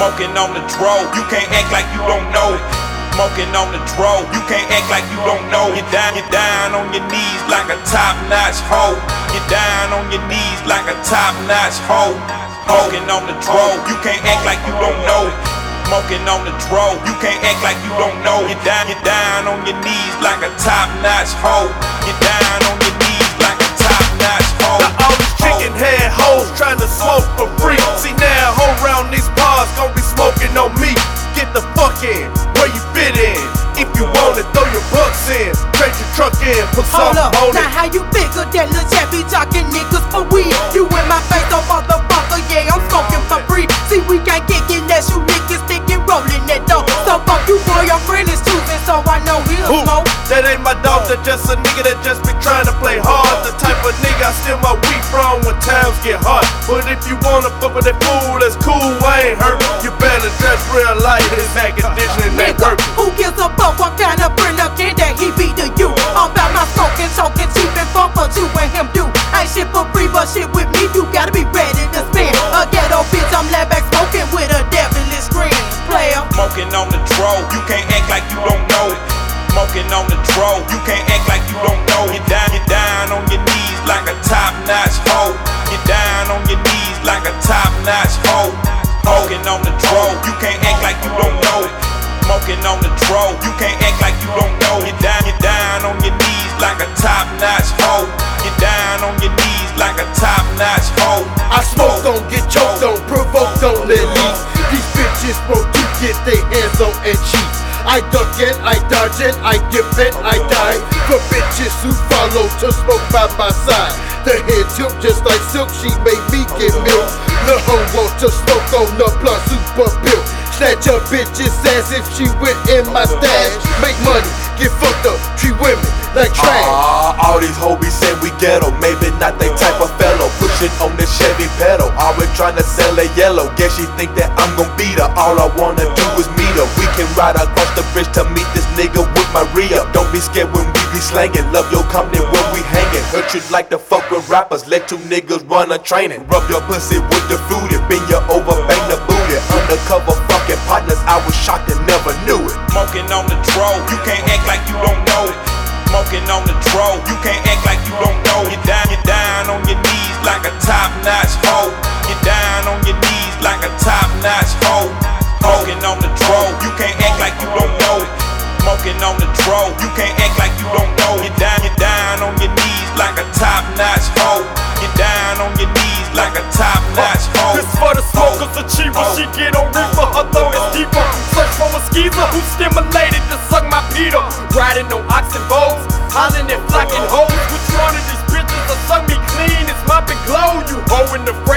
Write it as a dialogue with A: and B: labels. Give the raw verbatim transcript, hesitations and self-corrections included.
A: Smoking on the dro, you can't act like you don't know it. Smoking on the dro, you can't act like you don't know it. Get down, get down on your knees like a top-notch hoe. Get down on your knees like a top-notch hoe. Smoking on the dro, you can't act like you don't know it. Smoking on the dro, you can't act like you don't know it. Get down, get down on your knees like a top-notch hoe. Get down on your knees like a top-notch hoe.
B: Now all these chicken head hoes trying to smoke for free. See now, whole round these bars gon' be smoking on me. Get the fuck in, where you fit in. If you want it, throw your bucks in. Trade your truck in, put
C: Hold
B: something
C: up,
B: on
C: now
B: it.
C: how you figure that lil' chat be talking niggas for weed? You in my face, oh motherfucker, yeah, I'm smoking for free. See, we can't get it unless you niggas thinking rolling that dough. So fuck you, boy, your friend is choosing, so I know he'll
B: Who?
C: smoke.
B: That ain't my dog, that just a nigga that just be trying to play hard. The type of nigga I steal my weed from when times get hard. But if you wanna fuck with that fool, that's cool, I ain't hurt. You better dress real light, his air conditioning ain't
C: Nigga,
B: working.
C: who gives a fuck what kind of friend again that he be to you? All about my smoking, choking, cheap and fun, but you and him do. Ain't shit for free, but shit with me, you gotta be ready to spend. A ghetto bitch, I'm laid back smoking with a devilish grin. Player.
A: Smoking on the dro, you can't act like you don't know it. Smoking on the dro, you can't act like you don't know it. Get down, get down on your knees like a top-notch hoe. Get down on your knees like a top-notch hoe. Smoking on the dro, you can't act like you don't know it. Smoking on the dro, you can't act like you don't know it. Get down, get down on your knees like a top-notch hoe. Get down on your knees like a top-notch hoe.
D: I smoke, don't get choked, don't provoke, don't let leave. These bitches want to get their hands on and cheat. I duck and I dodge and I dip and I die for bitches who follow to smoke by my side. The head tip just like silk, she made me get milk. The hoe want to smoke on the plus super pill. Snatch a bitch's ass if she went in my stash. Make money, get fucked up, treat women like trash.
B: Ah, all these hoes be saying we ghetto, maybe not they type of fellow. Pushing on the Chevy pedal, always trying to sell a yellow. Guess she think that I'm gon' beat her, all I wanna do is meet her. We can ride across the bridge to meet this nigga with my re-up. Don't be scared when we be slanging, love your company when we hanging. Hurt you like the fuck with rappers, let two niggas run a training. Rub your pussy with the fruity, bend you over, bang the booty. Undercover fucking partners, I was shocked and never knew it.
A: Smoking on the dro, you can't act like you don't know it. Smoking on the dro, you can't act like you don't know it. Get down, get down on your knees like a top-notch hoe. Get down on your knees like a top-notch hoe. Smoking on the dro, you can't act like you don't know it. Smoking on the dro, you can't act like you don't know it. Get down, get down on your knees like a top-notch hoe. Get down on your knees like a top-notch hoe.
B: This for the smokers, achiever, she get on reefer, her throat is deeper. Search for a skeezer who stimulated to suck my Peter. Riding on oxen bows, hollering and flocking hoes. Which one of these bitches will suck me clean? It's mopping glow, you hoe in the front.